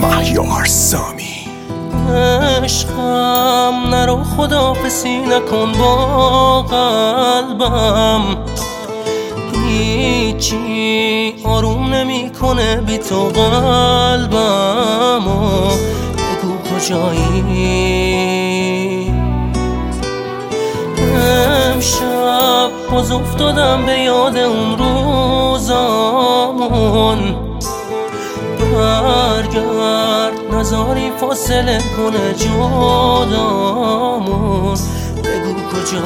مهیار سامی. عشقم نرو خداحافظی نکن با قلبم، هیچی آروم نمیکنه بی تو قلبم. بگو کجایی؟ امشب باز افتادم به یاد اون روزامون، برگرد نذاری فاصله کنه جدامون. بگو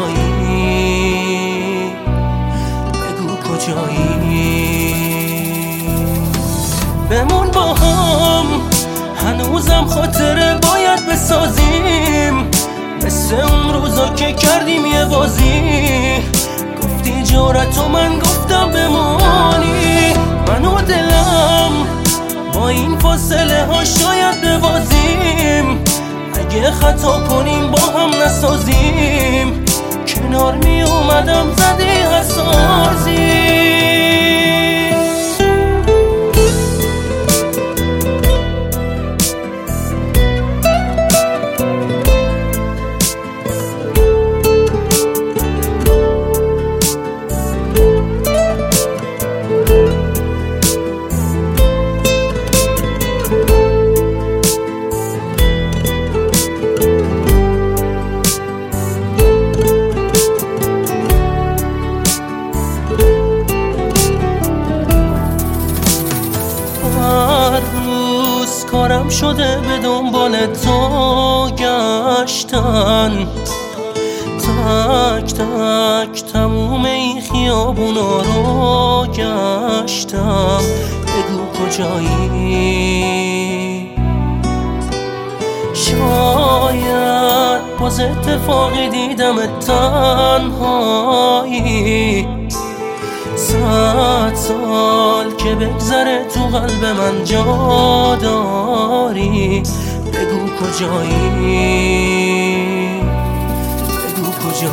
کجایی؟ بگو کجایی؟ بمون با هم، هنوزم خاطره باید بسازیم، مثل اون روزا که کردیم یه بازی. گفتی جرأت و من گفتم بمانی، من و دلم با این فاصله ها شاید ببازیم. اگه خطا کنیم با هم نسازیم، کنار می اومدم زدی حسازی. کارم شده به دنبال تو گشتن، تک تک تموم این خیابونا رو گشتم. بگو کجایی؟ شاید باز اتفاقی دیدم تنهایی، 100 سال که بگذره تو قلب من جا داری. بگو کجایی؟ بگو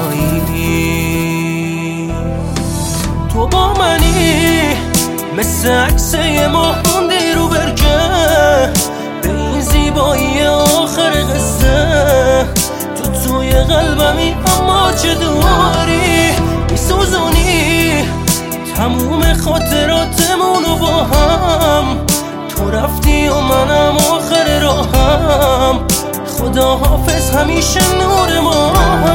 کجایی؟ تو با منی مثل عکس یه ماه موندی رو برکه، به این زیبایی آخر قصه. تو توی قلبمی اما چه دوری میسوزونی تموم خاطراتمونو با هم. تو رفتی و منم آخر راهم، خدا حافظ همیشه نور ما هم.